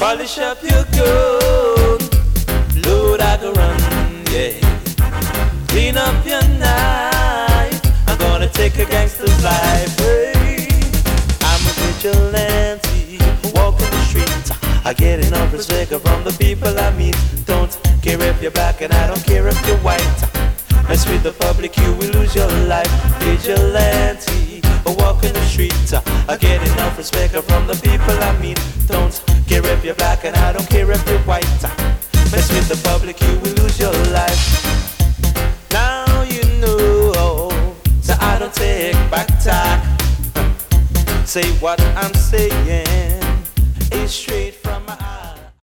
Polish up your gun, load out the run, yeah. Clean up your knife, I'm gonna take a gangster's life, hey. I'm a vigilante, walking the streets. I get enough respect from the people I meet. Don't care if you're black and I don't care if you're white. Mess with the public, you will lose your life. Vigilante, walking the streets. I get enough respect from the people I meet. Don't care if you're black and I don't care if you're white. Mess with the public, you will lose your life. Now you know, so I don't take back talk. Say what I'm saying is straight.